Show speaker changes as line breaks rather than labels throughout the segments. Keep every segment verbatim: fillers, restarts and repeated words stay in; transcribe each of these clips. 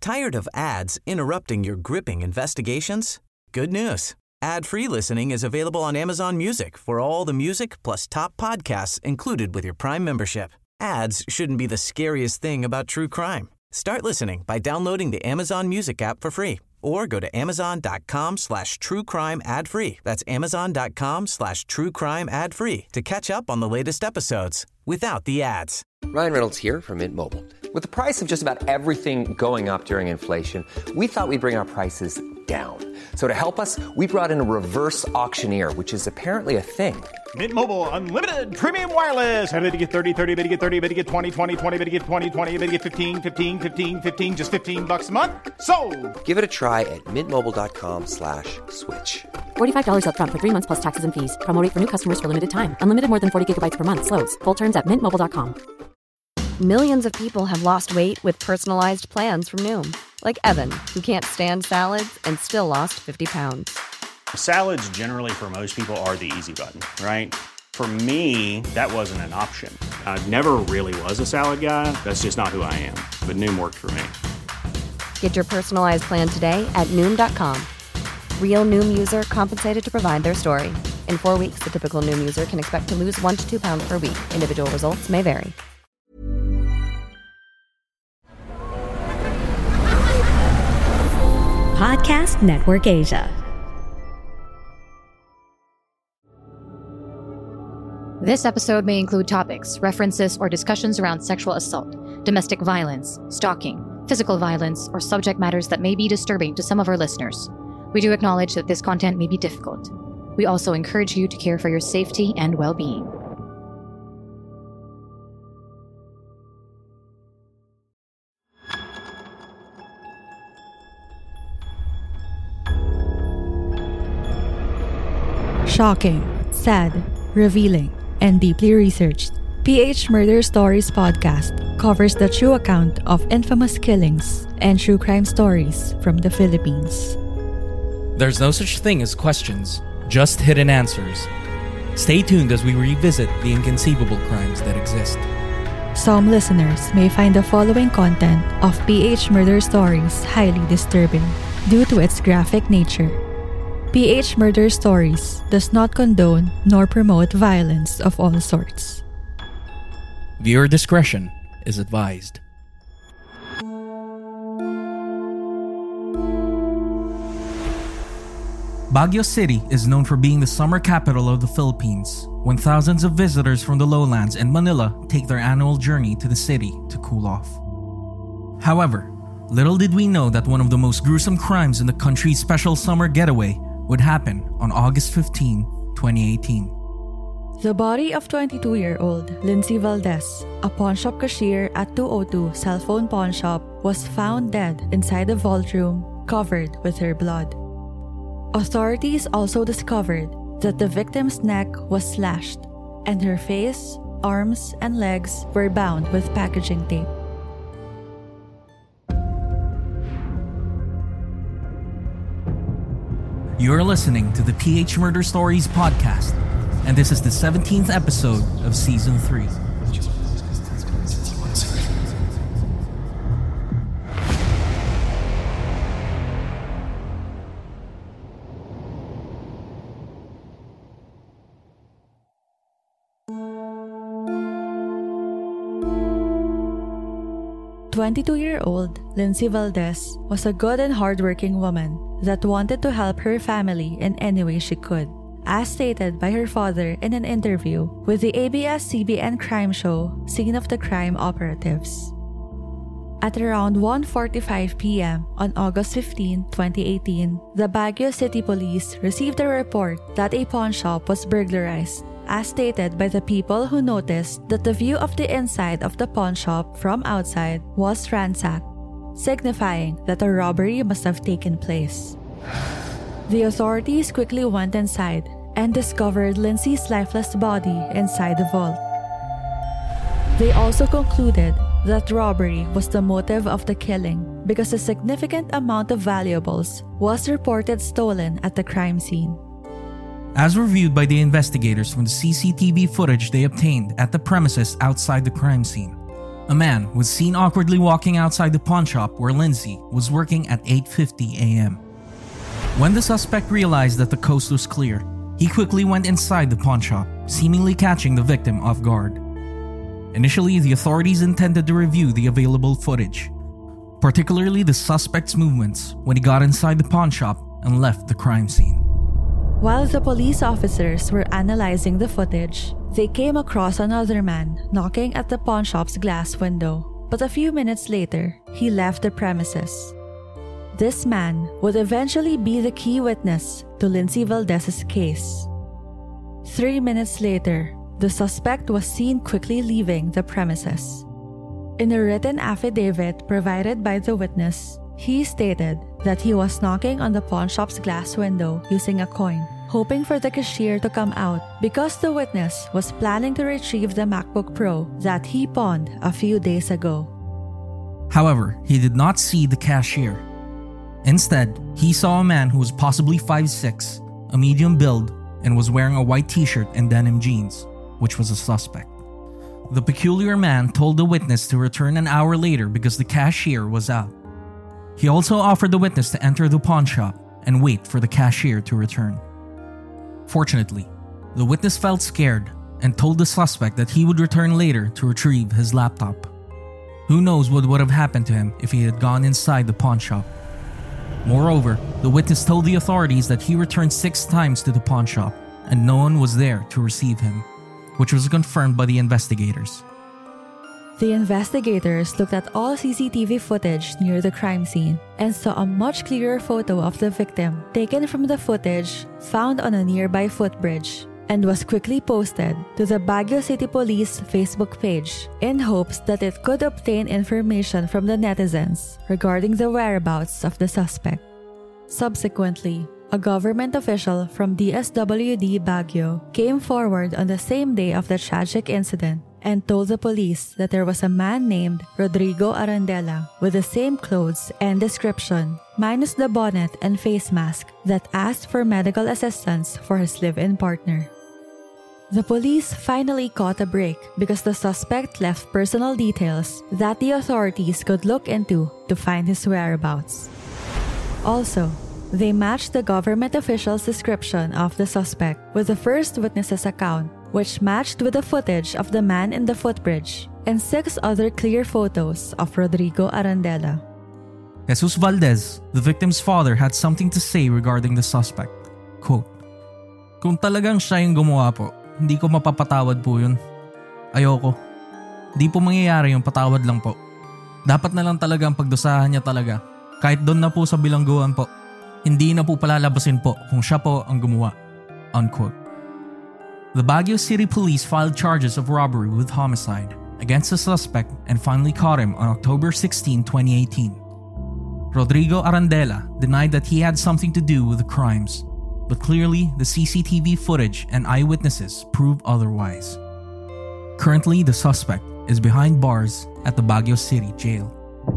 Tired of ads interrupting your gripping investigations? Good news. Ad-free listening is available on Amazon Music for all the music plus top podcasts included with your Prime membership. Ads shouldn't be the scariest thing about true crime. Start listening by downloading the Amazon Music app for free or go to amazon.com slash true crime ad free. That's amazon.com slash true crime ad free to catch up on the latest episodes without the ads.
Ryan Reynolds here from Mint Mobile. With the price of just about everything going up during inflation, we thought we'd bring our prices down. So to help us, we brought in a reverse auctioneer, which is apparently a thing.
Mint Mobile Unlimited Premium Wireless. How to get thirty, thirty, how to get thirty, how to get twenty, twenty, twenty, how to get twenty, twenty, how to get fifteen, fifteen, fifteen, fifteen, just fifteen bucks a month? Sold!
Give it a try at mintmobile.com slash switch.
forty-five dollars up front for three months plus taxes and fees. Promo rate for new customers for limited time. Unlimited more than forty gigabytes per month. Slows full terms at mint mobile dot com.
Millions of people have lost weight with personalized plans from Noom. Like Evan, who can't stand salads and still lost fifty pounds.
Salads generally for most people are the easy button, right? For me, that wasn't an option. I never really was a salad guy. That's just not who I am. But Noom worked for me.
Get your personalized plan today at Noom dot com. Real Noom user compensated to provide their story. In four weeks, the typical Noom user can expect to lose one to two pounds per week. Individual results may vary.
Podcast Network Asia.
This episode may include topics, references, or discussions around sexual assault, domestic violence, stalking, physical violence, or subject matters that may be disturbing to some of our listeners. We do acknowledge that this content may be difficult. We also encourage you to care for your safety and well-being.
Shocking, sad, revealing, and deeply researched, P H Murder Stories podcast covers the true account of infamous killings and true crime stories from the Philippines.
There's no such thing as questions, just hidden answers. Stay tuned as we revisit the inconceivable crimes that exist.
Some listeners may find the following content of P H Murder Stories highly disturbing due to its graphic nature. P H Murder Stories does not condone nor promote violence of all sorts.
Viewer discretion is advised. Baguio City is known for being the summer capital of the Philippines, when thousands of visitors from the lowlands and Manila take their annual journey to the city to cool off. However, little did we know that one of the most gruesome crimes in the country's special summer getaway would happen on August fifteenth, twenty eighteen.
The body of twenty-two-year-old Lindsay Valdez, a pawnshop cashier at two oh two Cell Phone Pawn Shop, was found dead inside the vault room, covered with her blood. Authorities also discovered that the victim's neck was slashed, and her face, arms, and legs were bound with packaging tape.
You're listening to the P H Murder Stories podcast, and this is the seventeenth episode of Season three.
twenty-two-year-old Lindsay Valdez was a good and hardworking woman that wanted to help her family in any way she could, as stated by her father in an interview with the A B S C B N crime show Scene of the Crime Operatives. At around one forty-five p.m. on August fifteenth, twenty eighteen, the Baguio City Police received a report that a pawn shop was burglarized, as stated by the people who noticed that the view of the inside of the pawn shop from outside was ransacked, signifying that a robbery must have taken place. The authorities quickly went inside and discovered Lindsay's lifeless body inside the vault. They also concluded that robbery was the motive of the killing because a significant amount of valuables was reported stolen at the crime scene.
As reviewed by the investigators from the C C T V footage they obtained at the premises outside the crime scene, A man was seen awkwardly walking outside the pawn shop where Lindsay was working at eight fifty a.m. When the suspect realized that the coast was clear, he quickly went inside the pawn shop, seemingly catching the victim off guard. Initially, the authorities intended to review the available footage, particularly the suspect's movements when he got inside the pawn shop and left the crime scene.
While the police officers were analyzing the footage, they came across another man knocking at the pawn shop's glass window, but a few minutes later, he left the premises. This man would eventually be the key witness to Lindsay Valdez's case. Three minutes later, the suspect was seen quickly leaving the premises. In a written affidavit provided by the witness, he stated that he was knocking on the pawn shop's glass window using a coin, hoping for the cashier to come out because the witness was planning to retrieve the MacBook Pro that he pawned a few days ago.
However, he did not see the cashier. Instead, he saw a man who was possibly five foot six, a medium build, and was wearing a white t-shirt and denim jeans, which was a suspect. The peculiar man told the witness to return an hour later because the cashier was out. He also offered the witness to enter the pawn shop and wait for the cashier to return. Fortunately, the witness felt scared and told the suspect that he would return later to retrieve his laptop. Who knows what would have happened to him if he had gone inside the pawn shop. Moreover, the witness told the authorities that he returned six times to the pawn shop and no one was there to receive him, which was confirmed by the investigators.
The investigators looked at all C C T V footage near the crime scene and saw a much clearer photo of the victim taken from the footage found on a nearby footbridge and was quickly posted to the Baguio City Police Facebook page in hopes that it could obtain information from the netizens regarding the whereabouts of the suspect. Subsequently, a government official from D S W D Baguio came forward on the same day of the tragic incident and told the police that there was a man named Rodrigo Arandela with the same clothes and description, minus the bonnet and face mask, that asked for medical assistance for his live-in partner. The police finally caught a break because the suspect left personal details that the authorities could look into to find his whereabouts. Also, they matched the government official's description of the suspect with the first witness's account, which matched with the footage of the man in the footbridge and six other clear photos of Rodrigo Arandela.
Jesus Valdez, the victim's father, had something to say regarding the suspect. Quote, "Kung talagang siya yung gumawa po, hindi ko mapapatawad po yun. Ayoko. Di po mangyayari yung patawad lang po. Dapat na lang talagang pagdusahan niya talaga. Kahit doon na po sa bilangguan po. Hindi na po palalabasin po kung siya po ang gumawa." Unquote. The Baguio City Police filed charges of robbery with homicide against the suspect and finally caught him on October sixteenth, twenty eighteen. Rodrigo Arandela denied that he had something to do with the crimes, but clearly the C C T V footage and eyewitnesses prove otherwise. Currently, the suspect is behind bars at the Baguio City Jail.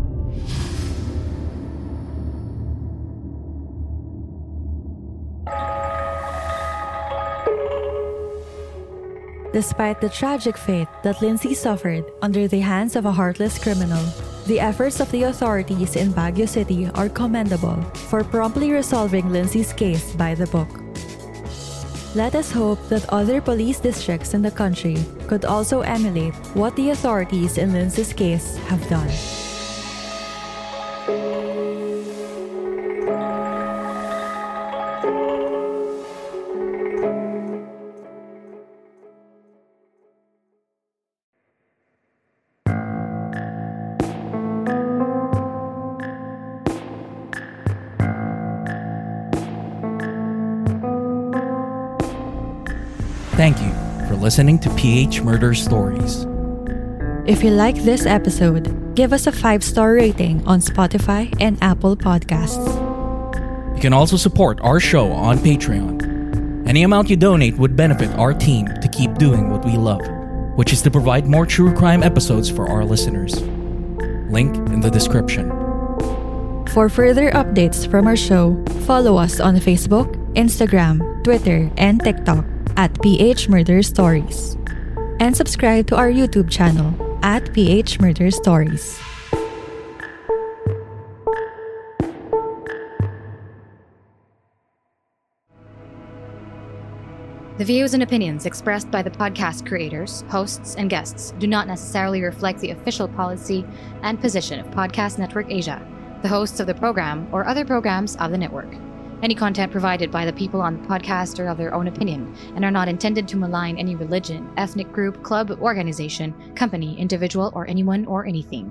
Despite the tragic fate that Lindsay suffered under the hands of a heartless criminal, the efforts of the authorities in Baguio City are commendable for promptly resolving Lindsay's case by the book. Let us hope that other police districts in the country could also emulate what the authorities in Lindsay's case have done.
Thank you for listening to P H Murder Stories.
If you like this episode, give us a five-star rating on Spotify and Apple Podcasts.
You can also support our show on Patreon. Any amount you donate would benefit our team to keep doing what we love, which is to provide more true crime episodes for our listeners. Link in the description.
For further updates from our show, follow us on Facebook, Instagram, Twitter, and TikTok at P H Murder Stories. And subscribe to our YouTube channel at P H Murder Stories.
The views and opinions expressed by the podcast creators, hosts, and guests do not necessarily reflect the official policy and position of Podcast Network Asia, the hosts of the program, or other programs of the network. Any content provided by the people on the podcast are of their own opinion and are not intended to malign any religion, ethnic group, club, organization, company, individual, or anyone or anything.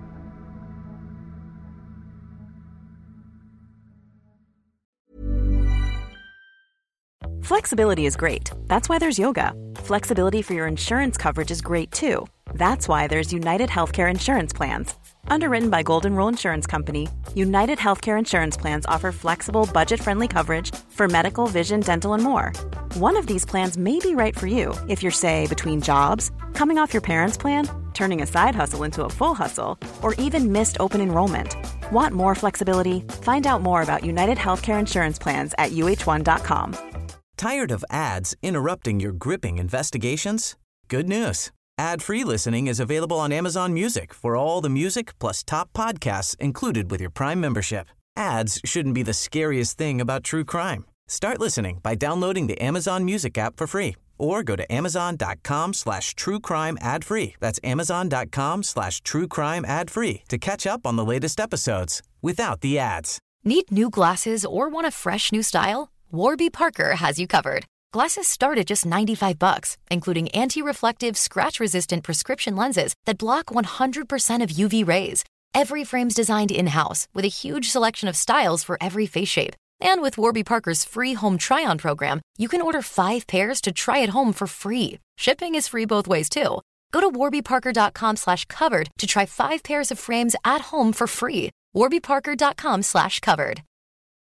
Flexibility is great. That's why there's yoga. Flexibility for your insurance coverage is great too. That's why there's United Healthcare Insurance Plans. Underwritten by Golden Rule Insurance Company, United Healthcare Insurance Plans offer flexible, budget-friendly coverage for medical, vision, dental, and more. One of these plans may be right for you if you're, say, between jobs, coming off your parents' plan, turning a side hustle into a full hustle, or even missed open enrollment. Want more flexibility? Find out more about United Healthcare Insurance Plans at U H one dot com.
Tired of ads interrupting your gripping investigations? Good news. Ad-free listening is available on Amazon Music for all the music plus top podcasts included with your Prime membership. Ads shouldn't be the scariest thing about true crime. Start listening by downloading the Amazon Music app for free or go to amazon.com slash true crime ad free. That's amazon.com slash true crime ad free to catch up on the latest episodes without the ads.
Need new glasses or want a fresh new style? Warby Parker has you covered. Glasses start at just ninety-five bucks, including anti-reflective, scratch-resistant prescription lenses that block one hundred percent of U V rays. Every frame's designed in-house with a huge selection of styles for every face shape. And with Warby Parker's free home try-on program, you can order five pairs to try at home for free. Shipping is free both ways, too. Go to warbyparker.com slash covered to try five pairs of frames at home for free. warbyparker.com slash covered.